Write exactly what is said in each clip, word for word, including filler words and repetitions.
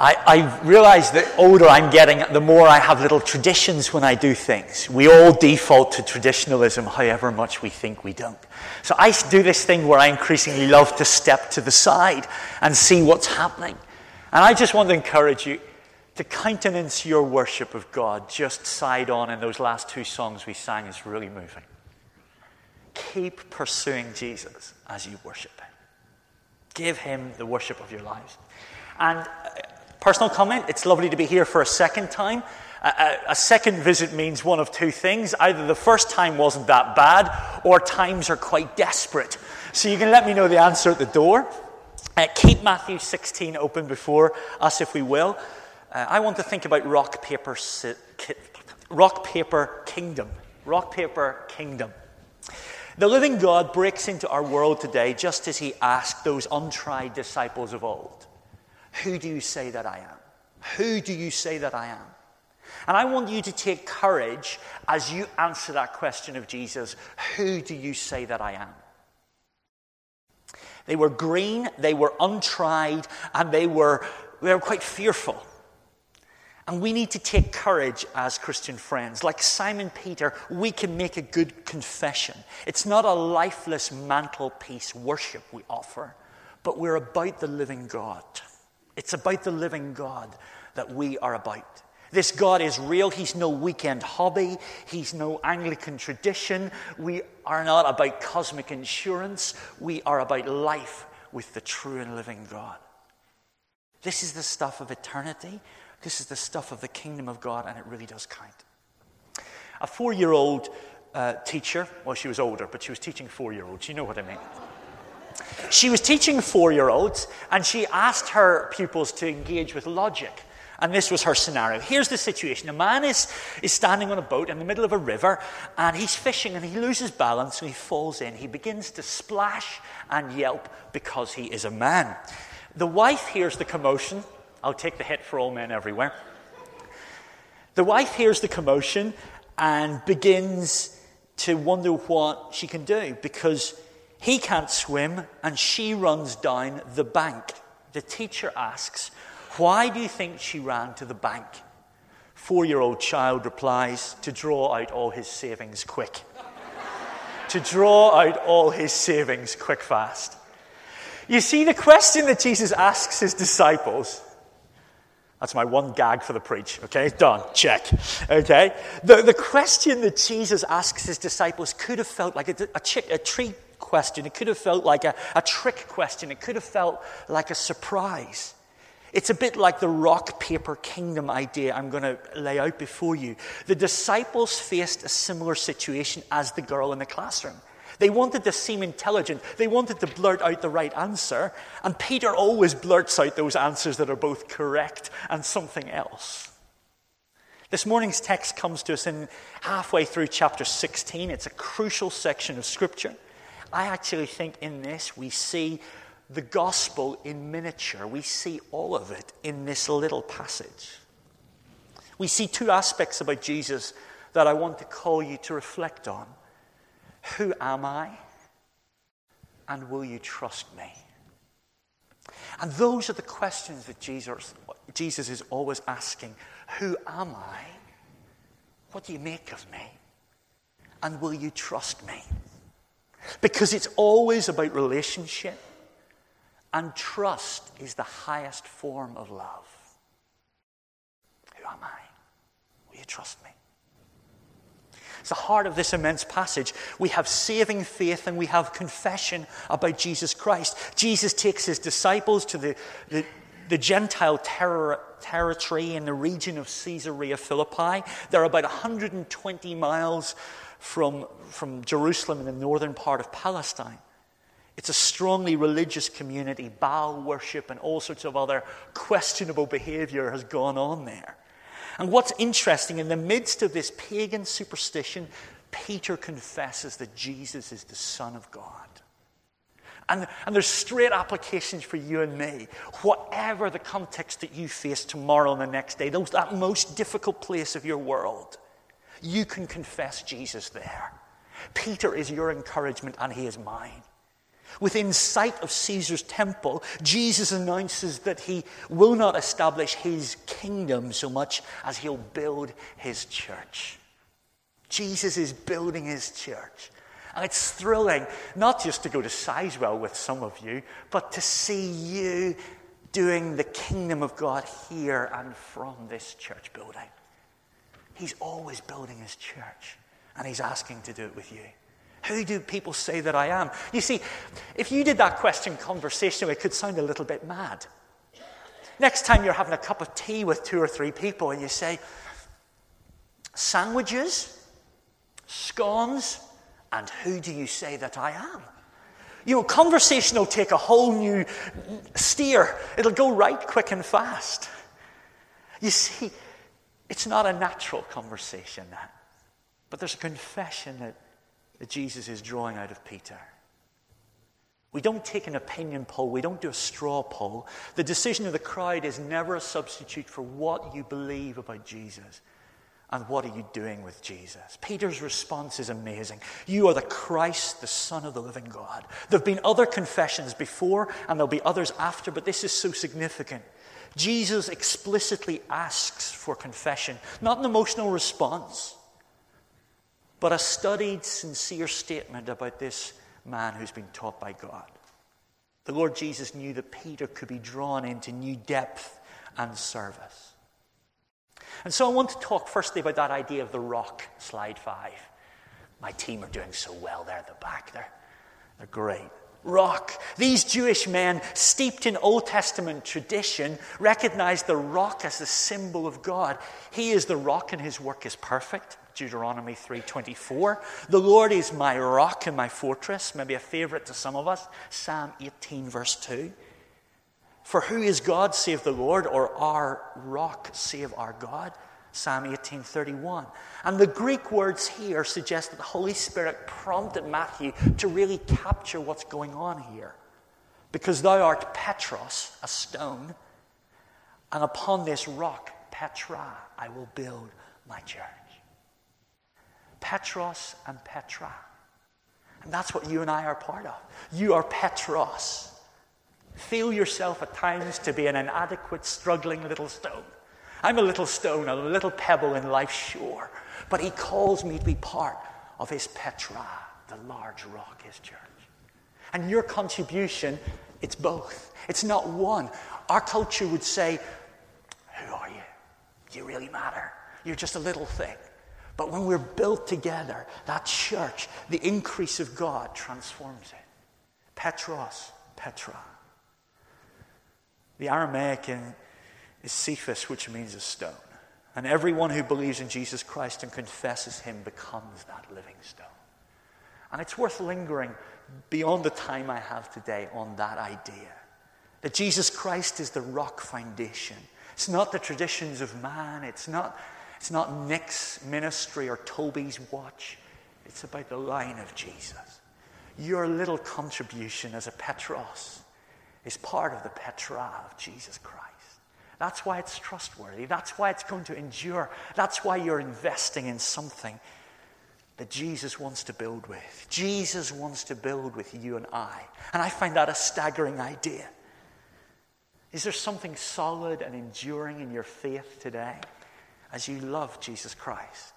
I, I realize the older I'm getting, the more I have little traditions when I do things. We all default to traditionalism, however much we think we don't. So I do this thing where I increasingly love to step to the side and see what's happening. And I just want to encourage you to countenance your worship of God just side on in those last two songs we sang is really moving. Keep pursuing Jesus as you worship him. Give him the worship of your lives. And uh, personal comment, it's lovely to be here for a second time. A, a, a second visit means one of two things. Either the first time wasn't that bad, or times are quite desperate. So you can let me know the answer at the door. Uh, keep Matthew sixteen open before us, if we will. Uh, I want to think about rock, paper, si- ki- rock, paper, kingdom. Rock, paper, kingdom. The living God breaks into our world today just as he asked those untried disciples of old. Who do you say that I am? Who do you say that I am? And I want you to take courage as you answer that question of Jesus. Who do you say that I am? They were green, they were untried, and they were, they were quite fearful. And we need to take courage as Christian friends. Like Simon Peter, we can make a good confession. It's not a lifeless mantelpiece worship we offer, but we're about the living God. It's about the living God that we are about. This God is real. He's no weekend hobby. He's no Anglican tradition. We are not about cosmic insurance. We are about life with the true and living God. This is the stuff of eternity. This is the stuff of the kingdom of God, and it really does count. A four-year-old uh, teacher, well, she was older, but she was teaching four-year-olds. You know what I mean. She was teaching four-year-olds, and she asked her pupils to engage with logic. And this was her scenario. Here's the situation. A man is, is standing on a boat in the middle of a river, and he's fishing, and he loses balance, and he falls in. He begins to splash and yelp because he is a man. The wife hears the commotion. I'll take the hit for all men everywhere. The wife hears the commotion and begins to wonder what she can do because he can't swim and she runs down the bank. The teacher asks, why do you think she ran to the bank? Four-year-old child replies, to draw out all his savings quick. To draw out all his savings quick fast. You see, the question that Jesus asks his disciples, that's my one gag for the preach, okay? Done, check, okay? The, the question that Jesus asks his disciples could have felt like a, a, chick, a treat question. It could have felt like a, a trick question. It could have felt like a surprise. It's a bit like the rock, paper, kingdom idea I'm going to lay out before you. The disciples faced a similar situation as the girl in the classroom. They wanted to seem intelligent. They wanted to blurt out the right answer. And Peter always blurts out those answers that are both correct and something else. This morning's text comes to us in halfway through chapter sixteen. It's a crucial section of Scripture. I actually think in this we see the gospel in miniature. We see all of it in this little passage. We see two aspects about Jesus that I want to call you to reflect on. Who am I? And will you trust me? And those are the questions that Jesus, Jesus is always asking. Who am I? What do you make of me? And will you trust me? Because it's always about relationship. And trust is the highest form of love. Who am I? Will you trust me? It's the heart of this immense passage. We have saving faith and we have confession about Jesus Christ. Jesus takes his disciples to the, the, the Gentile terror, territory in the region of Caesarea Philippi. They're about one hundred twenty miles from, from Jerusalem in the northern part of Palestine. It's a strongly religious community. Baal worship and all sorts of other questionable behavior has gone on there. And what's interesting, in the midst of this pagan superstition, Peter confesses that Jesus is the Son of God. And, and there's straight applications for you and me. Whatever the context that you face tomorrow and the next day, those, that most difficult place of your world, you can confess Jesus there. Peter is your encouragement and he is mine. Within sight of Caesar's temple, Jesus announces that he will not establish his kingdom so much as he'll build his church. Jesus is building his church. And it's thrilling, not just to go to Sizewell with some of you, but to see you doing the kingdom of God here and from this church building. He's always building his church, and he's asking to do it with you. Who do people say that I am? You see, if you did that question conversationally, it could sound a little bit mad. Next time you're having a cup of tea with two or three people and you say, sandwiches, scones, and who do you say that I am? You know, conversation will take a whole new steer. It'll go right quick and fast. You see, it's not a natural conversation, that. But there's a confession that that Jesus is drawing out of Peter. We don't take an opinion poll. We don't do a straw poll. The decision of the crowd is never a substitute for what you believe about Jesus and what are you doing with Jesus. Peter's response is amazing. You are the Christ, the Son of the living God. There have been other confessions before and there'll be others after, but this is so significant. Jesus explicitly asks for confession, not an emotional response, but a studied, sincere statement about this man who's been taught by God. The Lord Jesus knew that Peter could be drawn into new depth and service. And so I want to talk firstly about that idea of the rock, slide five. My team are doing so well there at the back. They're, they're great. Rock. These Jewish men, steeped in Old Testament tradition, recognize the rock as the symbol of God. He is the rock and his work is perfect. Deuteronomy three twenty-four. The Lord is my rock and my fortress. Maybe a favorite to some of us. Psalm eighteen verse two. For who is God save the Lord, or our rock save our God? Psalm eighteen thirty-one. And the Greek words here suggest that the Holy Spirit prompted Matthew to really capture what's going on here. Because thou art Petros, a stone, and upon this rock, Petra, I will build my church. Petros and Petra. And that's what you and I are part of. You are Petros. Feel yourself at times to be an inadequate, struggling little stone. I'm a little stone, a little pebble in life's shore. But he calls me to be part of his Petra, the large rock, his church. And your contribution, it's both. It's not one. Our culture would say, who are you? Do you really matter? You're just a little thing. But when we're built together, that church, the increase of God transforms it. Petros, Petra. The Aramaic in, is Cephas, which means a stone. And everyone who believes in Jesus Christ and confesses him becomes that living stone. And it's worth lingering beyond the time I have today on that idea. That Jesus Christ is the rock foundation. It's not the traditions of man. It's not... It's not Nick's ministry or Toby's watch. It's about the line of Jesus. Your little contribution as a Petros is part of the Petra of Jesus Christ. That's why it's trustworthy. That's why it's going to endure. That's why you're investing in something that Jesus wants to build with. Jesus wants to build with you and I. And I find that a staggering idea. Is there something solid and enduring in your faith today as you love Jesus Christ?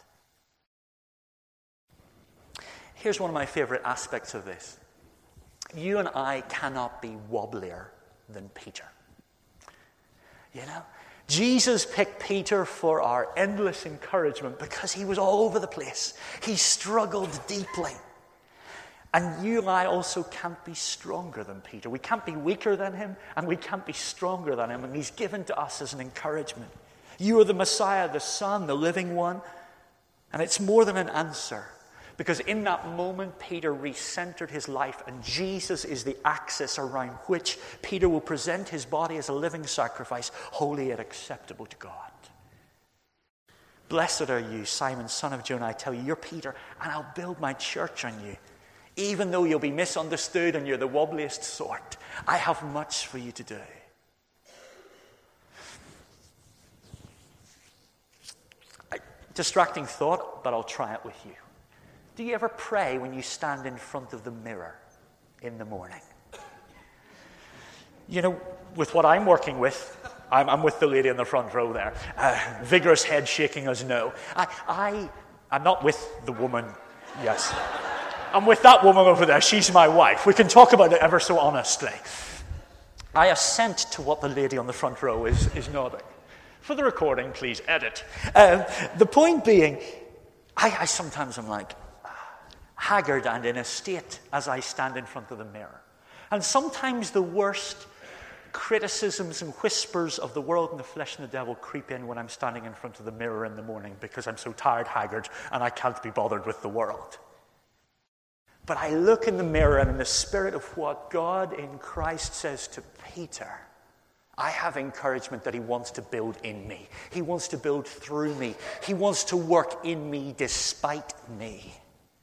Here's one of my favorite aspects of this. You and I cannot be wobblier than Peter. You know, Jesus picked Peter for our endless encouragement because he was all over the place. He struggled deeply. And you and I also can't be stronger than Peter. We can't be weaker than him, and we can't be stronger than him. And he's given to us as an encouragement. You are the Messiah, the Son, the living one. And it's more than an answer. Because in that moment, Peter recentered his life, and Jesus is the axis around which Peter will present his body as a living sacrifice, holy and acceptable to God. Blessed are you, Simon, son of Jonah. I tell you, you're Peter, and I'll build my church on you. Even though you'll be misunderstood and you're the wobbliest sort, I have much for you to do. I, distracting thought, but I'll try it with you. Do you ever pray when you stand in front of the mirror in the morning? You know, with what I'm working with, I'm, I'm with the lady in the front row there. Uh, vigorous head shaking as no. I, I, I'm not with the woman, yes. I'm with that woman over there. She's my wife. We can talk about it ever so honestly. I assent to what the lady on the front row is, is nodding. For the recording, please edit. Um, the point being, I, I sometimes am like haggard and in a state as I stand in front of the mirror. And sometimes the worst criticisms and whispers of the world and the flesh and the devil creep in when I'm standing in front of the mirror in the morning because I'm so tired, haggard, and I can't be bothered with the world. But I look in the mirror, and in the spirit of what God in Christ says to Peter, I have encouragement that he wants to build in me. He wants to build through me. He wants to work in me despite me.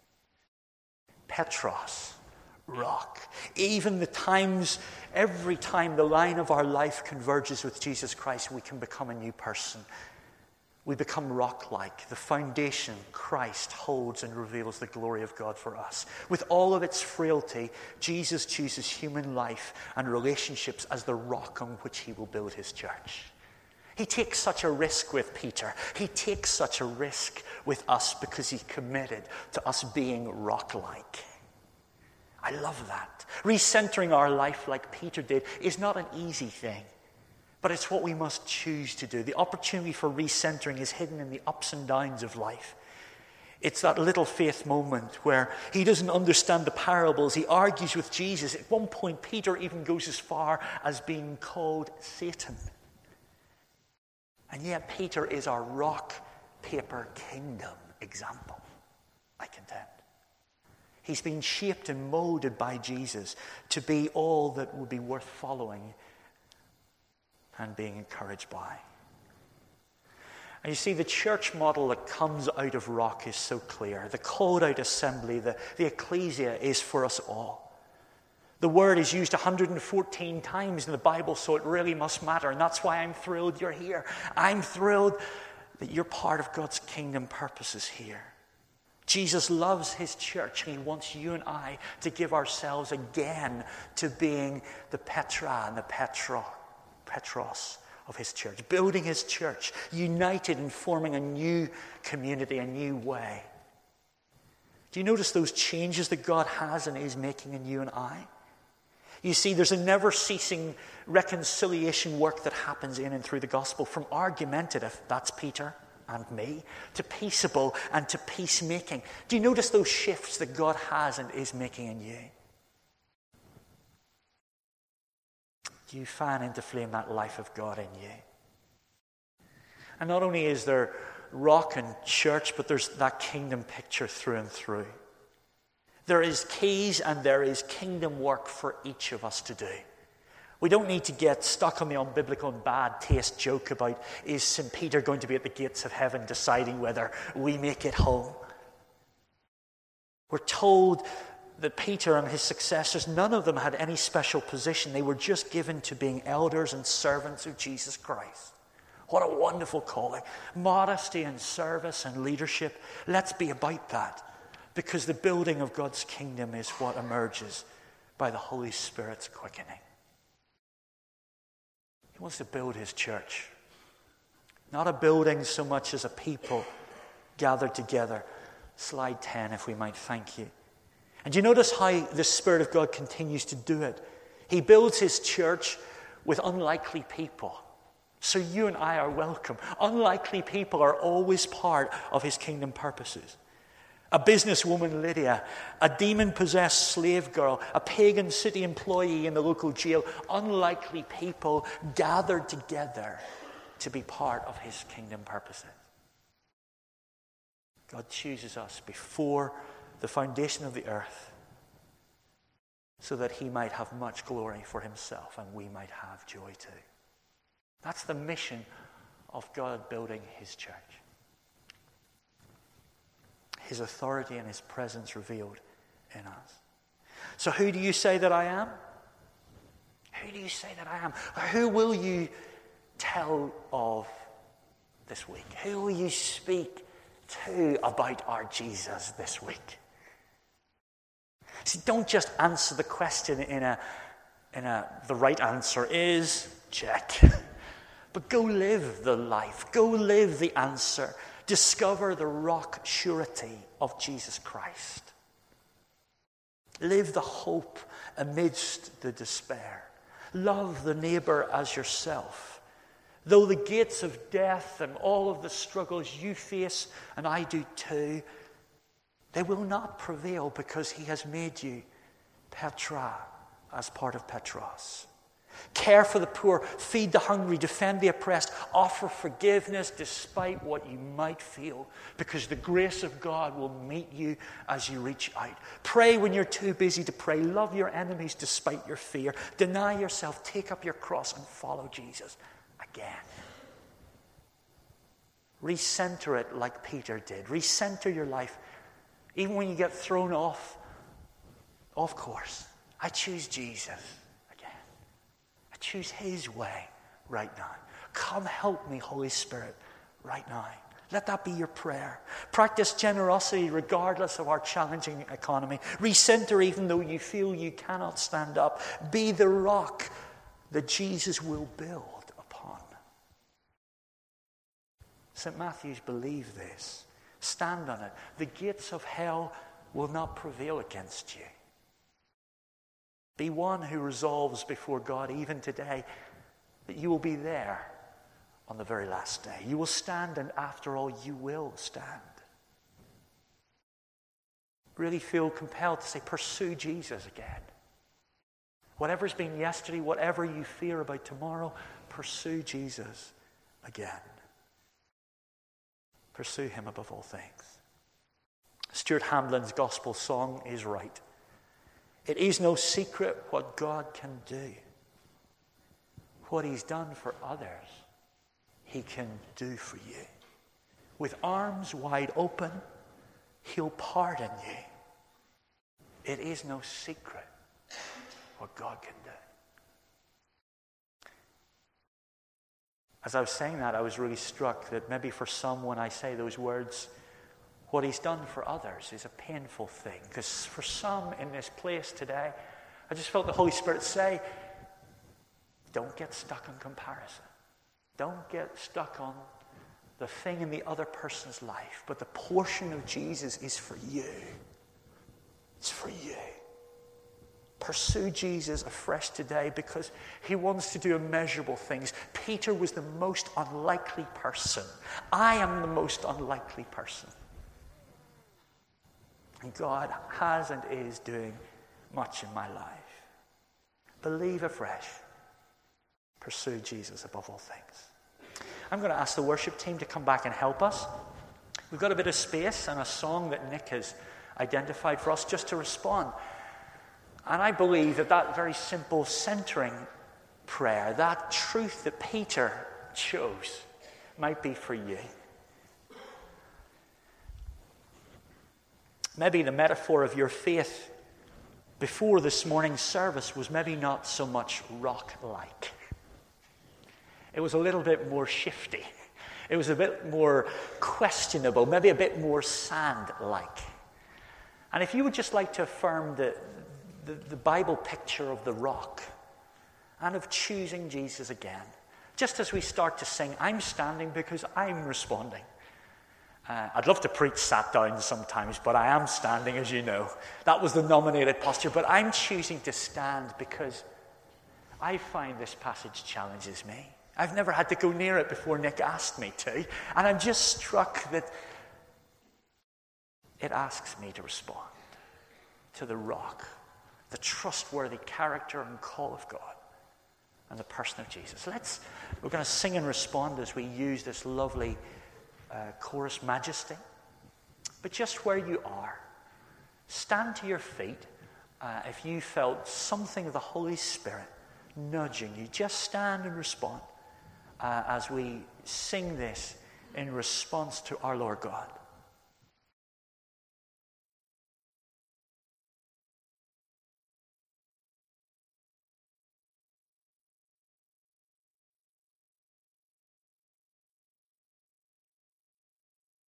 Petros, rock. Even the times, every time the line of our life converges with Jesus Christ, we can become a new person. We become rock-like. The foundation Christ holds and reveals the glory of God for us. With all of its frailty, Jesus chooses human life and relationships as the rock on which he will build his church. He takes such a risk with Peter. He takes such a risk with us because he's committed to us being rock-like. I love that. Recentering our life like Peter did is not an easy thing. But it's what we must choose to do. The opportunity for recentering is hidden in the ups and downs of life. It's that little faith moment where he doesn't understand the parables. He argues with Jesus. At one point, Peter even goes as far as being called Satan. And yet, Peter is our rock, paper, kingdom example, I contend. He's been shaped and molded by Jesus to be all that would be worth following and being encouraged by. And you see, the church model that comes out of rock is so clear. The called out assembly, the, the ecclesia, is for us all. The word is used one hundred fourteen times in the Bible, so it really must matter. And that's why I'm thrilled you're here. I'm thrilled that you're part of God's kingdom purposes here. Jesus loves his church, and he wants you and I to give ourselves again to being the Petra and the Petro. Petros of his church, building his church, united and forming a new community, a new way. Do you notice those changes that God has and is making in you and I? You see, there's a never-ceasing reconciliation work that happens in and through the gospel, from argumentative, that's Peter and me, to peaceable and to peacemaking. Do you notice those shifts that God has and is making in you? You fan into flame that life of God in you. And not only is there rock and church, but there's that kingdom picture through and through. There is keys and there is kingdom work for each of us to do. We don't need to get stuck on the unbiblical and bad taste joke about, is Saint Peter going to be at the gates of heaven deciding whether we make it home? We're told that Peter and his successors, none of them had any special position. They were just given to being elders and servants of Jesus Christ. What a wonderful calling. Modesty and service and leadership. Let's be about that, because the building of God's kingdom is what emerges by the Holy Spirit's quickening. He wants to build his church. Not a building so much as a people gathered together. Slide ten, if we might, thank you. And you notice how the Spirit of God continues to do it. He builds his church with unlikely people. So you and I are welcome. Unlikely people are always part of his kingdom purposes. A businesswoman, Lydia, a demon-possessed slave girl, a pagan city employee in the local jail. Unlikely people gathered together to be part of his kingdom purposes. God chooses us before the foundation of the earth, so that he might have much glory for himself and we might have joy too. That's the mission of God building his church. His authority and his presence revealed in us. So who do you say that I am? Who do you say that I am? Who will you tell of this week? Who will you speak to about our Jesus this week? See, don't just answer the question in a in a, the right answer is check. But go live the life. Go live the answer. Discover the rock surety of Jesus Christ. Live the hope amidst the despair. Love the neighbor as yourself. Though the gates of death and all of the struggles you face, and I do too, they will not prevail because he has made you Petra as part of Petros. Care for the poor, feed the hungry, defend the oppressed, offer forgiveness despite what you might feel, because the grace of God will meet you as you reach out. Pray when you're too busy to pray. Love your enemies despite your fear. Deny yourself, take up your cross, and follow Jesus again. Recenter it like Peter did. Recenter your life. Even when you get thrown off, off course. I choose Jesus. Choose his way right now. Come help me, Holy Spirit, right now. Let that be your prayer. Practice generosity regardless of our challenging economy. Recenter even though you feel you cannot stand up. Be the rock that Jesus will build upon. Saint Matthew's believed this. Stand on it. The gates of hell will not prevail against you. Be one who resolves before God even today that you will be there on the very last day. You will stand, and after all, you will stand. Really feel compelled to say, pursue Jesus again. Whatever's been yesterday, whatever you fear about tomorrow, pursue Jesus again. Pursue him above all things. Stuart Hamlin's gospel song is right. It is no secret what God can do. What he's done for others, he can do for you. With arms wide open, he'll pardon you. It is no secret what God can do. As I was saying that, I was really struck that maybe for some, when I say those words, what he's done for others is a painful thing. Because for some in this place today, I just felt the Holy Spirit say, don't get stuck on comparison. Don't get stuck on the thing in the other person's life. But the portion of Jesus is for you. It's for you. Pursue Jesus afresh today because he wants to do immeasurable things. Peter was the most unlikely person. I am the most unlikely person. And God has and is doing much in my life. Believe afresh. Pursue Jesus above all things. I'm going to ask the worship team to come back and help us. We've got a bit of space and a song that Nick has identified for us just to respond. And I believe that that very simple centering prayer, that truth that Peter chose, might be for you. Maybe the metaphor of your faith before this morning's service was maybe not so much rock-like. It was a little bit more shifty. It was a bit more questionable, maybe a bit more sand-like. And if you would just like to affirm the, the, the Bible picture of the rock and of choosing Jesus again, just as we start to sing, I'm standing because I'm responding. Uh, I'd love to preach sat down sometimes, but I am standing, as you know. That was the nominated posture. But I'm choosing to stand because I find this passage challenges me. I've never had to go near it before Nick asked me to. And I'm just struck that it asks me to respond to the rock, the trustworthy character and call of God, and the person of Jesus. Let's, we're going to sing and respond as we use this lovely Uh, chorus majesty. But just where you are, stand to your feet. Uh, if you felt something of the Holy Spirit nudging you, just stand and respond uh, as we sing this in response to our Lord God.